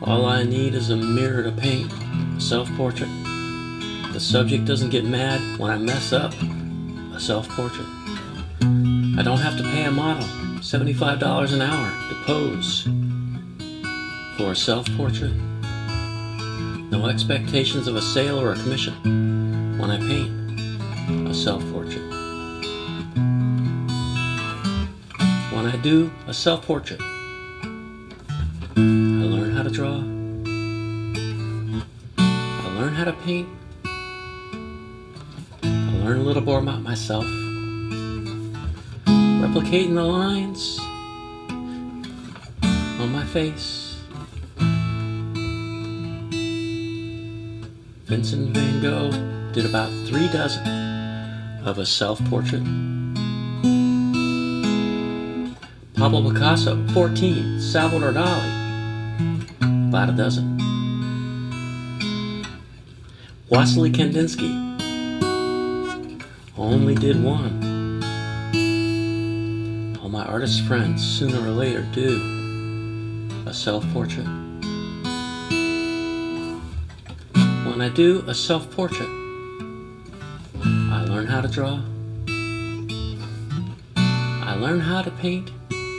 All I need is a mirror to paint a self-portrait. The subject doesn't get mad when I mess up a self-portrait. I don't have to pay a model $75 an hour to pose for a self-portrait. No expectations of a sale or a commission when I paint a self-portrait. When I do a self-portrait, I learn how to draw. I learn how to paint. I learn a little more about myself. Replicating the lines on my face. Vincent van Gogh did about 3 dozen of a self-portrait. Pablo Picasso, 14. Salvador Dali, about 12. Wassily Kandinsky only did 1. All my artist friends sooner or later do a self-portrait. When I do a self-portrait, I learn how to draw. I learn how to paint.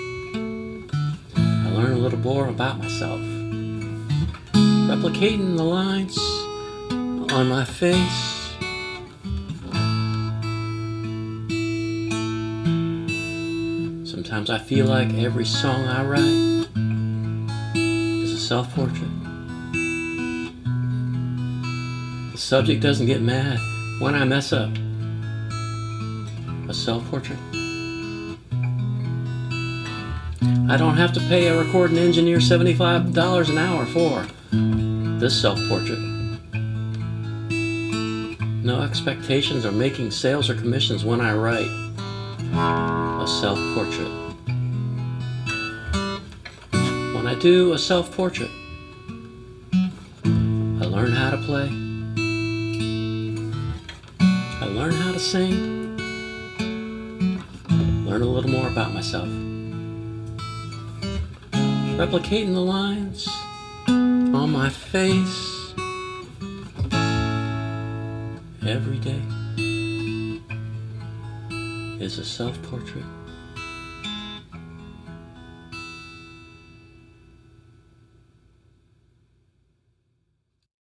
I learn a little more about myself. Replicating the lines on my face. Sometimes I feel like every song I write is a self-portrait. The subject doesn't get mad when I mess up a self-portrait. I don't have to pay a recording engineer $75 an hour for this self-portrait. No expectations of making sales or commissions when I write a self-portrait. When I do a self-portrait, I learn how to play. I learn how to sing. Learn a little more about myself. Replicating the lines on my face every day is a self-portrait.